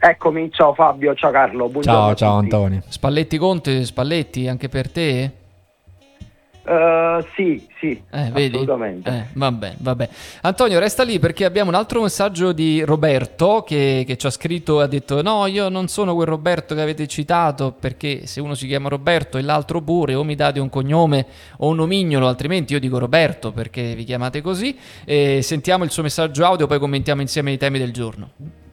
Eccomi, ciao Fabio, ciao Carlo, buongiorno a Ciao tutti. Antonio. Spalletti Conte, Spalletti anche per te? Sì, Vedi? assolutamente. Vabbè. Antonio, resta lì perché abbiamo un altro messaggio di Roberto che ci ha scritto e ha detto: no, io non sono quel Roberto che avete citato, perché se uno si chiama Roberto e l'altro pure, o mi date un cognome o un nomignolo, altrimenti io dico Roberto perché vi chiamate così. E sentiamo il suo messaggio audio, poi commentiamo insieme i temi del giorno.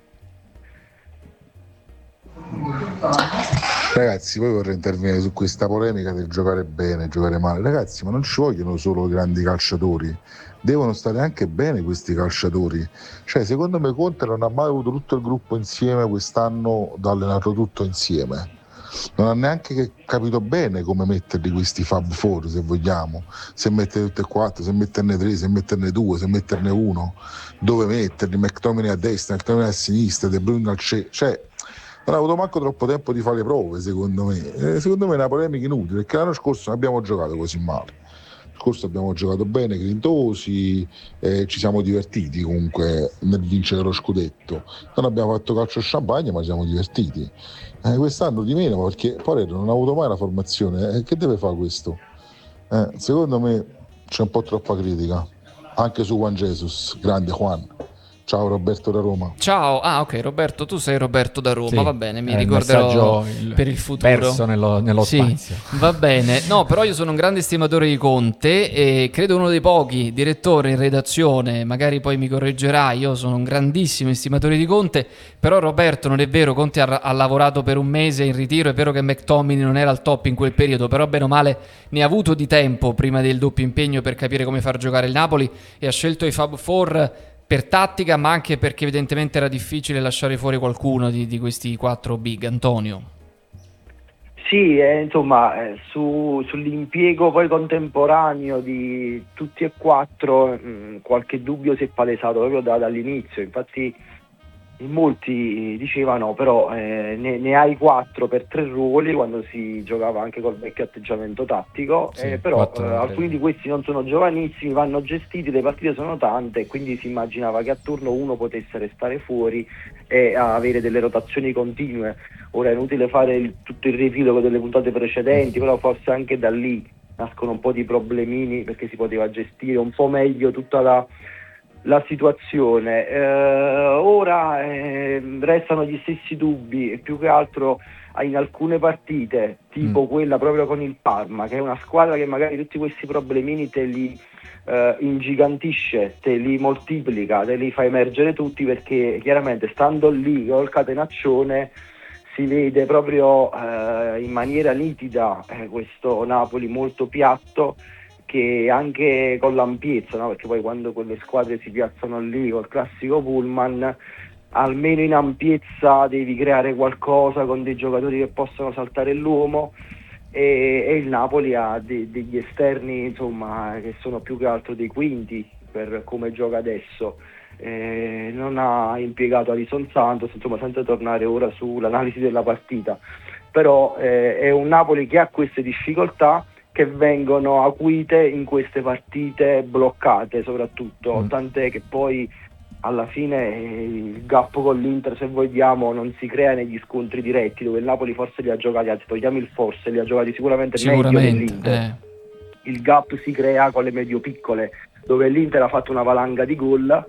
Ragazzi, poi vorrei intervenire su questa polemica del giocare bene, giocare male. Ragazzi, ma non ci vogliono solo grandi calciatori, devono stare anche bene questi calciatori. Cioè, secondo me Conte non ha mai avuto tutto il gruppo insieme quest'anno da allenato tutto insieme. Non ha neanche capito bene come metterli questi Fab Four, se vogliamo, se mettere tutte e quattro, se metterne tre, se metterne due, se metterne uno, dove metterli, McTominay a destra, McTominay a sinistra, De Bruyne al centro, cioè non ha avuto manco troppo tempo di fare le prove, secondo me. Secondo me è una polemica inutile, perché l'anno scorso non abbiamo giocato così male. L'anno scorso abbiamo giocato bene, grintosi, ci siamo divertiti comunque nel vincere lo scudetto. Non abbiamo fatto calcio champagne, ma ci siamo divertiti. Quest'anno di meno, perché Pareto non ha avuto mai la formazione. Che deve fare questo? Secondo me c'è un po' troppa critica, anche su Juan Jesus, grande Juan. Ciao Roberto da Roma. Ciao, ok, Roberto, tu sei Roberto da Roma, Sì, va bene, mi è il ricorderò messaggio per il futuro. perso nello Sì, spazio. va bene. No, però io sono un grande stimatore di Conte e credo uno dei pochi direttori in redazione, magari poi mi correggerai, io sono un grandissimo estimatore di Conte, però Roberto non è vero, Conte ha lavorato per un mese in ritiro, è vero che McTominay non era al top in quel periodo, però bene o male ne ha avuto di tempo prima del doppio impegno per capire come far giocare il Napoli e ha scelto i Fab Four per tattica, ma anche perché evidentemente era difficile lasciare fuori qualcuno di questi quattro big. Antonio. Sì, insomma, sull'impiego poi contemporaneo di tutti e quattro qualche dubbio si è palesato proprio dall'inizio. Infatti in molti dicevano però ne hai quattro per tre ruoli quando si giocava anche col vecchio atteggiamento tattico, Sì, però 4-3-3. alcuni di questi non sono giovanissimi, vanno gestiti, le partite sono tante e quindi si immaginava che a turno uno potesse restare fuori e avere delle rotazioni continue. Ora è inutile fare tutto il riepilogo delle puntate precedenti, però forse anche da lì nascono un po' di problemini perché si poteva gestire un po' meglio tutta la situazione. Ora restano gli stessi dubbi e più che altro in alcune partite, tipo quella proprio con il Parma, che è una squadra che magari tutti questi problemini te li ingigantisce, te li moltiplica, te li fa emergere tutti, perché chiaramente stando lì col catenaccione si vede proprio in maniera nitida questo Napoli molto piatto, che anche con l'ampiezza, no? Perché poi quando quelle squadre si piazzano lì col classico pullman, almeno in ampiezza devi creare qualcosa con dei giocatori che possono saltare l'uomo, e il Napoli ha degli esterni, insomma, che sono più che altro dei quinti per come gioca adesso. Non ha impiegato Alison Santos, insomma, senza tornare ora sull'analisi della partita, però è un Napoli che ha queste difficoltà che vengono acuite in queste partite bloccate soprattutto, tant'è che poi alla fine il gap con l'Inter, se vogliamo, non si crea negli scontri diretti, dove il Napoli forse li ha giocati, anzi togliamo il forse, li ha giocati sicuramente meglio dell'Inter. Il gap si crea con le medio piccole, dove l'Inter ha fatto una valanga di gol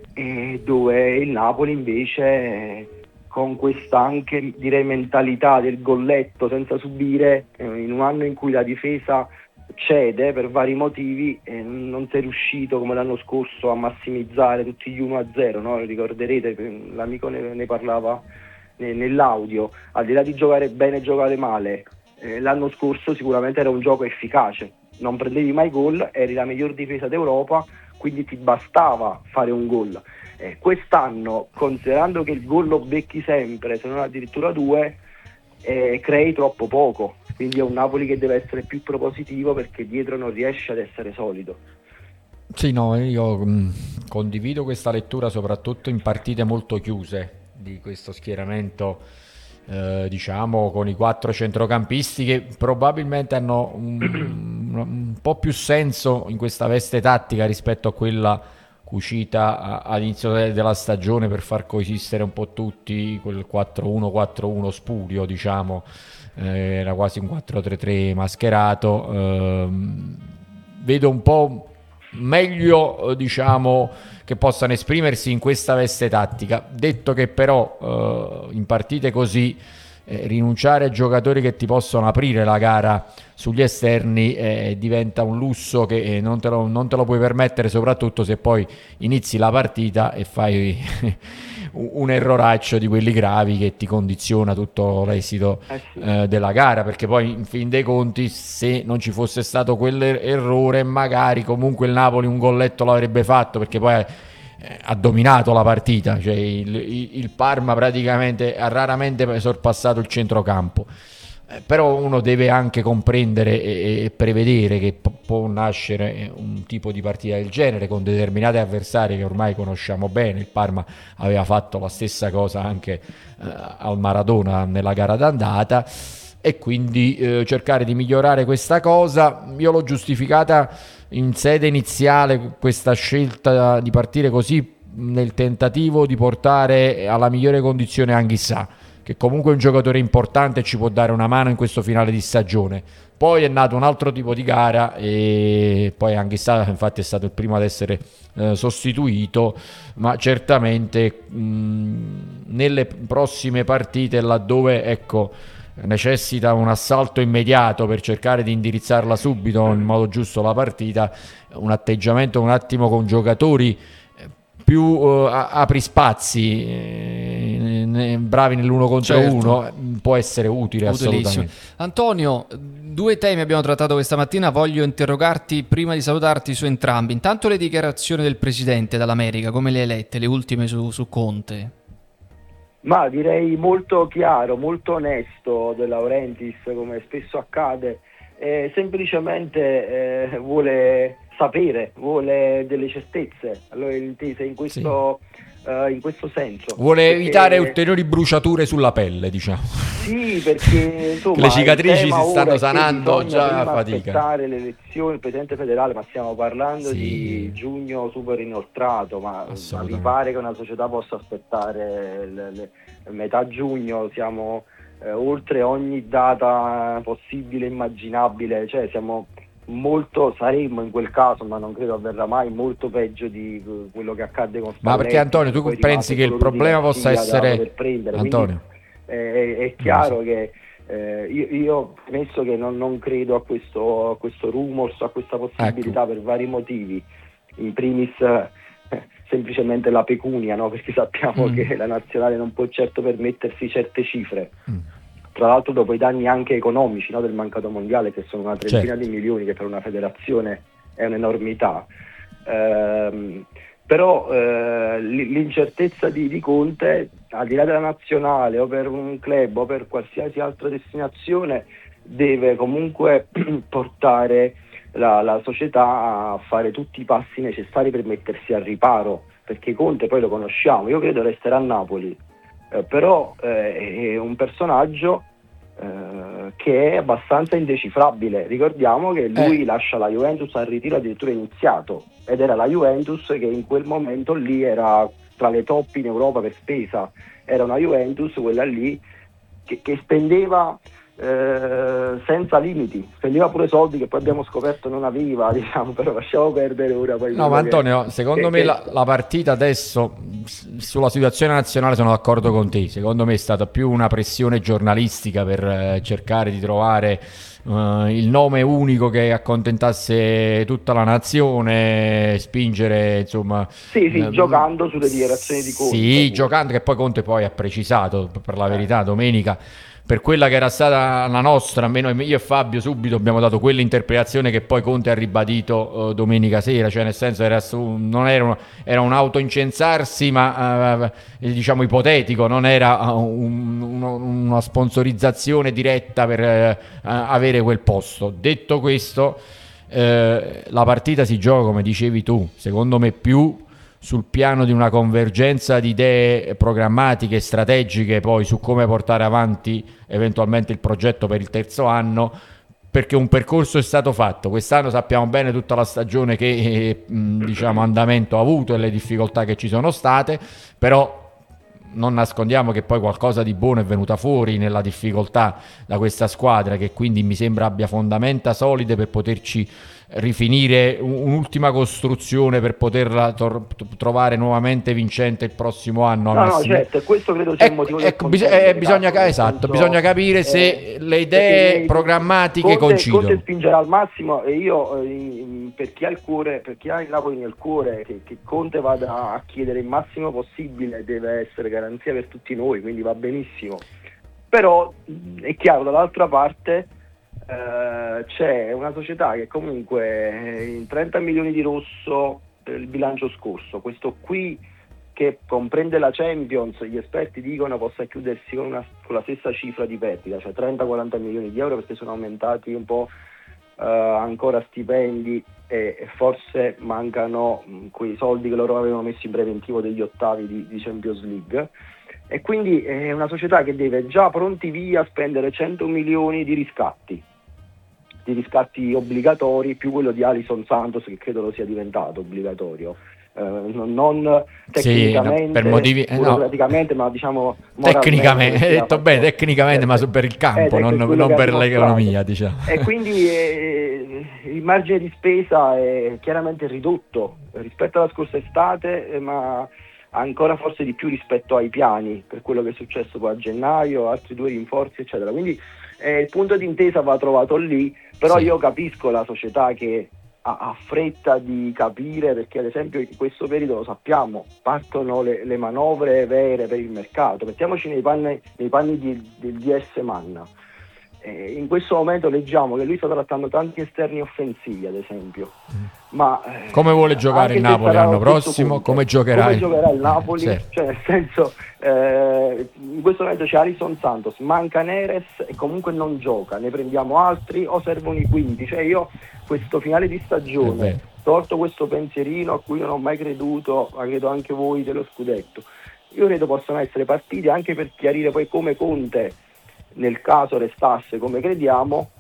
e dove il Napoli invece con questa anche, direi, mentalità del golletto senza subire, in un anno in cui la difesa cede per vari motivi, non si è riuscito come l'anno scorso a massimizzare tutti gli 1-0, no? Ricorderete, l'amico ne parlava nell'audio, al di là di giocare bene e giocare male, l'anno scorso sicuramente era un gioco efficace, non prendevi mai gol, eri la miglior difesa d'Europa, quindi ti bastava fare un gol. Quest'anno, considerando che il gol lo becchi sempre, se non addirittura due, crei troppo poco, quindi è un Napoli che deve essere più propositivo perché dietro non riesce ad essere solido. Sì, no, io condivido questa lettura soprattutto in partite molto chiuse di questo schieramento, diciamo con i quattro centrocampisti che probabilmente hanno un po' più senso in questa veste tattica rispetto a quella cucita all'inizio della stagione per far coesistere un po' tutti, quel 4-1-4-1 spurio, diciamo, era quasi un 4-3-3 mascherato. Vedo un po' meglio, diciamo, che possano esprimersi in questa veste tattica. Detto che però in partite così rinunciare a giocatori che ti possono aprire la gara sugli esterni diventa un lusso che non te lo puoi permettere, soprattutto se poi inizi la partita e fai un erroraccio di quelli gravi che ti condiziona tutto l'esito della gara, perché poi in fin dei conti, se non ci fosse stato quell'errore, magari comunque il Napoli un golletto l'avrebbe fatto, perché poi ha dominato la partita, cioè il Parma praticamente ha raramente sorpassato il centrocampo. Però uno deve anche comprendere e prevedere che può nascere un tipo di partita del genere con determinati avversari che ormai conosciamo bene. Il Parma aveva fatto la stessa cosa anche al Maradona nella gara d'andata, e quindi cercare di migliorare questa cosa. Io l'ho giustificata in sede iniziale, questa scelta di partire così, nel tentativo di portare alla migliore condizione Anguissa, che comunque è un giocatore importante e ci può dare una mano in questo finale di stagione. Poi è nato un altro tipo di gara e poi Anguissa infatti è stato il primo ad essere sostituito, ma certamente nelle prossime partite, laddove ecco necessita un assalto immediato per cercare di indirizzarla subito in modo giusto la partita, un atteggiamento un attimo con giocatori più apri spazi, bravi nell'uno contro uno, può essere utile. Assolutamente. Antonio, 2 temi abbiamo trattato questa mattina, voglio interrogarti prima di salutarti su entrambi. Intanto le dichiarazioni del presidente dall'America, come le hai lette, le ultime su Conte? Ma direi molto chiaro, molto onesto De Laurentiis, come spesso accade. Semplicemente vuole sapere, vuole delle certezze, allora intese in questo senso. Vuole evitare ulteriori bruciature sulla pelle, diciamo. Sì, perché insomma le cicatrici si stanno sanando già a fatica. Aspettare le elezioni del Presidente federale, ma stiamo parlando di giugno super inoltrato, ma vi pare che una società possa aspettare metà giugno? Siamo oltre ogni data possibile e immaginabile, cioè saremmo in quel caso, ma non credo avverrà mai, molto peggio di quello che accadde con Spalletti. Ma perché Antonio, tu pensi che il problema possa essere Antonio? È chiaro che io penso che non credo a questo rumors, a questa possibilità, per vari motivi. In primis semplicemente la pecunia, no? Perché sappiamo che la nazionale non può certo permettersi certe cifre. Tra l'altro dopo i danni anche economici, no, del mancato mondiale, che sono una trentina di milioni, che per una federazione è un'enormità. Però l'incertezza di Conte, al di là della nazionale o per un club o per qualsiasi altra destinazione, deve comunque portare la società a fare tutti i passi necessari per mettersi al riparo, perché Conte poi lo conosciamo, io credo resterà a Napoli, però è un personaggio che è abbastanza indecifrabile. Ricordiamo che lui lascia la Juventus al ritiro addirittura iniziato, ed era la Juventus che in quel momento lì era tra le top in Europa per spesa, era una Juventus quella lì che spendeva senza limiti, spendeva pure soldi che poi abbiamo scoperto non aveva, diciamo, però lasciamo perdere ora. Poi no, ma Antonio, secondo me la partita adesso sulla situazione nazionale sono d'accordo con te, secondo me è stata più una pressione giornalistica per cercare di trovare il nome unico che accontentasse tutta la nazione, spingere, insomma, giocando sulle dichiarazioni di Conte, giocando, che poi Conte poi ha precisato, per la verità, domenica, per quella che era stata la nostra, almeno io e Fabio subito abbiamo dato quell'interpretazione che poi Conte ha ribadito domenica sera, cioè nel senso era un autoincensarsi, ma diciamo ipotetico, non era una sponsorizzazione diretta per avere quel posto. Detto questo, la partita si gioca, come dicevi tu, secondo me più sul piano di una convergenza di idee programmatiche e strategiche poi su come portare avanti eventualmente il progetto per il terzo anno, perché un percorso è stato fatto. Quest'anno sappiamo bene tutta la stagione che diciamo andamento ha avuto e le difficoltà che ci sono state, però non nascondiamo che poi qualcosa di buono è venuta fuori nella difficoltà da questa squadra, che quindi mi sembra abbia fondamenta solide per poterci rifinire un'ultima costruzione per poterla trovare nuovamente vincente il prossimo anno. No, certo, e questo credo sia il motivo del bisogna capire se le idee programmatiche coincidono. Conte spingerà al massimo, e io per chi ha il cuore, per chi ha il Napoli nel cuore, che Conte vada a chiedere il massimo possibile deve essere garanzia per tutti noi, quindi va benissimo. Però è chiaro, dall'altra parte c'è una società che comunque in 30 milioni di rosso il bilancio scorso, questo qui che comprende la Champions, gli esperti dicono possa chiudersi con la stessa cifra di perdita, cioè 30-40 milioni di euro, perché sono aumentati un po' ancora stipendi e forse mancano quei soldi che loro avevano messo in preventivo degli ottavi di Champions League, e quindi è una società che deve già pronti via spendere 100 milioni di riscatti obbligatori, più quello di Alisson Santos, che credo lo sia diventato obbligatorio, non tecnicamente, sì, per motivi, burocraticamente, ma diciamo tecnicamente, hai detto bene, tecnicamente, ma per il campo, non per l'economia, diciamo. E quindi il margine di spesa è chiaramente ridotto rispetto alla scorsa estate, ma ancora forse di più rispetto ai piani, per quello che è successo poi a gennaio, altri 2 rinforzi eccetera, quindi il punto di intesa va trovato lì, però sì. Io capisco la società che ha fretta di capire, perché ad esempio in questo periodo lo sappiamo, partono le manovre vere per il mercato, mettiamoci nei panni del DS Manna. In questo momento leggiamo che lui sta trattando tanti esterni offensivi, ad esempio, ma come vuole giocare il Napoli l'anno prossimo? Come giocherà il Napoli? Certo. Cioè, nel senso, in questo momento c'è Alisson Santos, manca Neres e comunque non gioca, ne prendiamo altri o servono i quinti? Cioè io questo finale di stagione, tolto questo pensierino a cui non ho mai creduto, ma credo anche voi dello scudetto, io credo possano essere partite anche per chiarire poi come Conte, nel caso restasse come crediamo,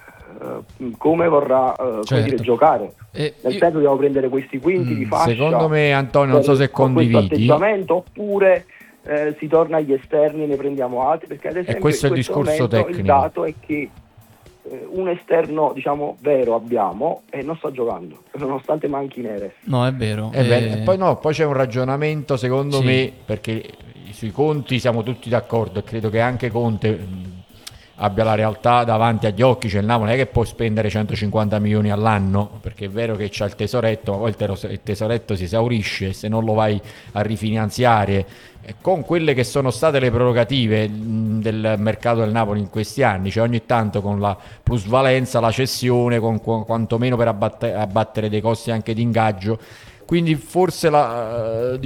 come vorrà giocare. Nel senso dobbiamo prendere questi quinti di fascia. Secondo me, Antonio, non so se condividi questo atteggiamento, oppure si torna agli esterni e ne prendiamo altri, perché ad esempio questo in è il questo discorso momento tecnico. il dato è che un esterno, diciamo, vero abbiamo e non sta giocando, nonostante manchi Neres. No, è vero. Poi c'è un ragionamento, secondo me, perché sui conti siamo tutti d'accordo, e credo che anche Conte abbia la realtà davanti agli occhi. Cioè il Napoli non è che può spendere 150 milioni all'anno, perché è vero che c'ha il tesoretto, ma poi il tesoretto si esaurisce, e se non lo vai a rifinanziare con quelle che sono state le prerogative del mercato del Napoli in questi anni, cioè ogni tanto con la plusvalenza, la cessione, con quantomeno per abbattere dei costi anche di ingaggio, quindi forse la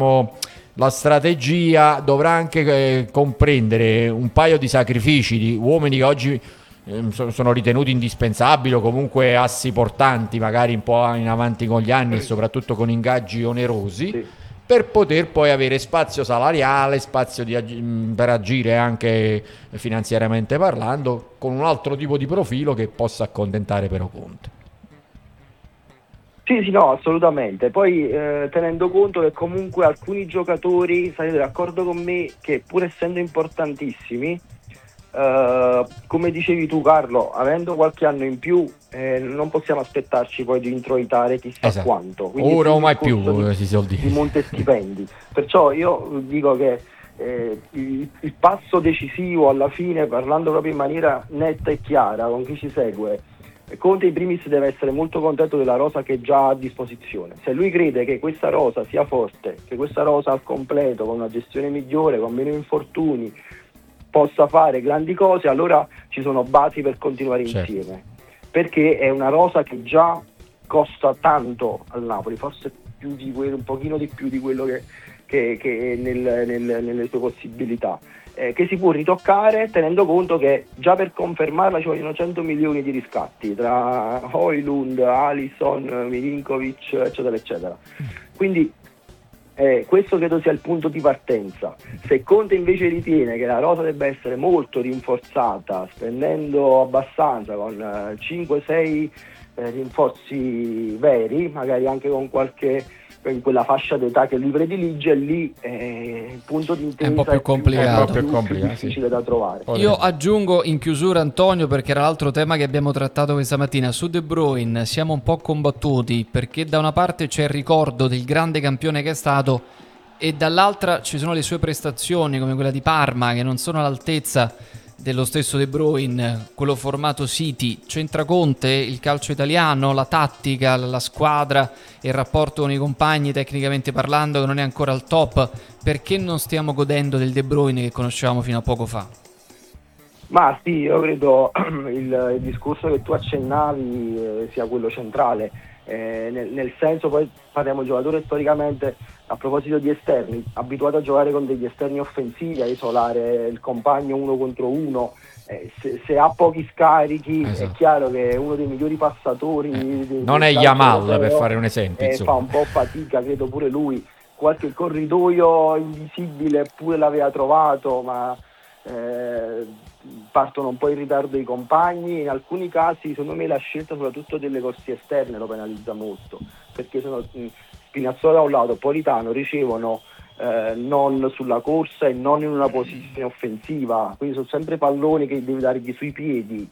strategia dovrà anche comprendere un paio di sacrifici di uomini che oggi sono ritenuti indispensabili, o comunque assi portanti, magari un po' in avanti con gli anni e soprattutto con ingaggi onerosi, sì, per poter poi avere spazio salariale, spazio per agire anche finanziariamente parlando, con un altro tipo di profilo che possa accontentare però Conte. Sì, no, assolutamente. Poi tenendo conto che comunque alcuni giocatori, sarete d'accordo con me, che pur essendo importantissimi, come dicevi tu Carlo, avendo qualche anno in più, non possiamo aspettarci poi di introitare chissà quanto. Quindi ora o mai più si suol dire. Di monte stipendi. Perciò io dico che il passo decisivo alla fine, parlando proprio in maniera netta e chiara con chi ci segue, Conte in primis deve essere molto contento della rosa che già ha a disposizione. Se lui crede che questa rosa sia forte, che questa rosa al completo, con una gestione migliore, con meno infortuni, possa fare grandi cose, allora ci sono basi per continuare insieme, perché è una rosa che già costa tanto al Napoli, forse più di quello, un pochino di più di quello che nelle sue possibilità, che si può ritoccare tenendo conto che già per confermarla ci vogliono 100 milioni di riscatti tra Højlund, Alisson, Milinkovic eccetera eccetera, quindi Questo credo sia il punto di partenza. Se Conte invece ritiene che la rosa debba essere molto rinforzata, spendendo abbastanza con 5-6 rinforzi veri, magari anche con qualche in quella fascia d'età che lui predilige, lì il punto di intesa è un po' più complicato, più difficile da trovare. Io aggiungo in chiusura, Antonio, perché era l'altro tema che abbiamo trattato questa mattina, su De Bruyne siamo un po' combattuti, perché da una parte c'è il ricordo del grande campione che è stato e dall'altra ci sono le sue prestazioni come quella di Parma che non sono all'altezza dello stesso De Bruyne, quello formato City. C'entra Conte, il calcio italiano, la tattica, la squadra, il rapporto con i compagni tecnicamente parlando che non è ancora al top? Perché non stiamo godendo del De Bruyne che conoscevamo fino a poco fa? Ma sì, io credo il discorso che tu accennavi sia quello centrale, nel senso, poi parliamo di giocatore storicamente, a proposito di esterni, abituato a giocare con degli esterni offensivi, a isolare il compagno uno contro uno, se ha pochi scarichi, esatto, è chiaro che è uno dei migliori passatori. Non è Yamal, per fare un esempio. Fa un po' fatica, credo pure lui. Qualche corridoio invisibile pure l'aveva trovato, ma partono un po' in ritardo i compagni. In alcuni casi, secondo me, la scelta soprattutto delle corsie esterne lo penalizza molto, perché sono Spinazzola da un lato, Politano ricevono non sulla corsa e non in una posizione offensiva, quindi sono sempre palloni che devi dargli sui piedi.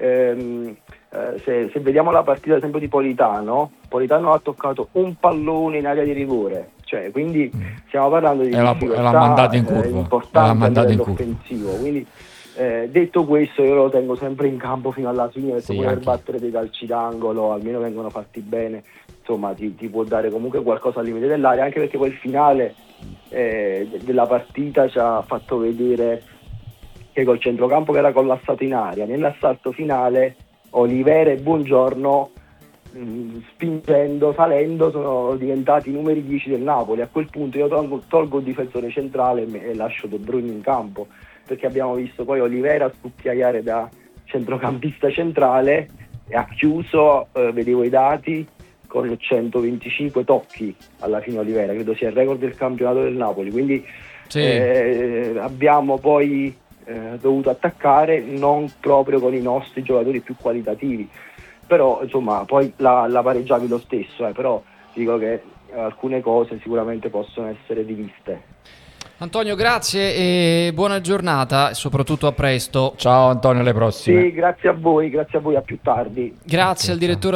Se vediamo la partita ad esempio di Politano ha toccato un pallone in area di rigore, cioè, quindi stiamo parlando di difficoltà importante a livello offensivo. Quindi detto questo, io lo tengo sempre in campo fino alla fine, perché poter battere dei calci d'angolo, almeno vengono fatti bene, insomma ti può dare comunque qualcosa al limite dell'area, anche perché poi il finale della partita ci ha fatto vedere che col centrocampo che era collassato in aria, nell'assalto finale Olivera e Buongiorno spingendo, salendo, sono diventati i numeri 10 del Napoli. A quel punto io tolgo il difensore centrale e lascio De Bruyne in campo, perché abbiamo visto poi Olivera scucchiaiare da centrocampista centrale e ha chiuso, vedevo i dati, con 125 tocchi alla fine Olivera, credo sia il record del campionato del Napoli, quindi abbiamo poi dovuto attaccare non proprio con i nostri giocatori più qualitativi, però insomma poi la pareggiavi lo stesso, però dico che alcune cose sicuramente possono essere riviste. Antonio, grazie e buona giornata e soprattutto a presto. Ciao Antonio, alle prossime. Sì, grazie a voi, a più tardi. Grazie al direttore